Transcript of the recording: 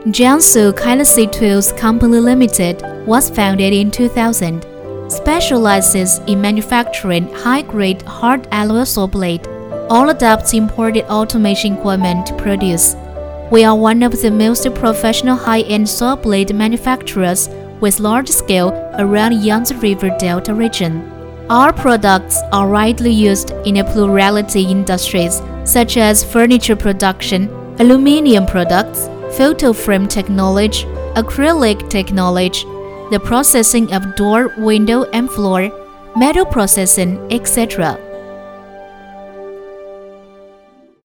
Jiangsu Kailacy Tools Company Limited was founded in 2000, specializes in manufacturing high-grade hard alloy saw blade. All adopts imported automation equipment to produce. We are one of the most professional high-end saw blade manufacturers with large scale around Yangtze River Delta region. Our products are widely used in a plurality industries such as furniture production, aluminum products, photo frame technology, acrylic technology, the processing of door, window, and floor, metal processing, etc.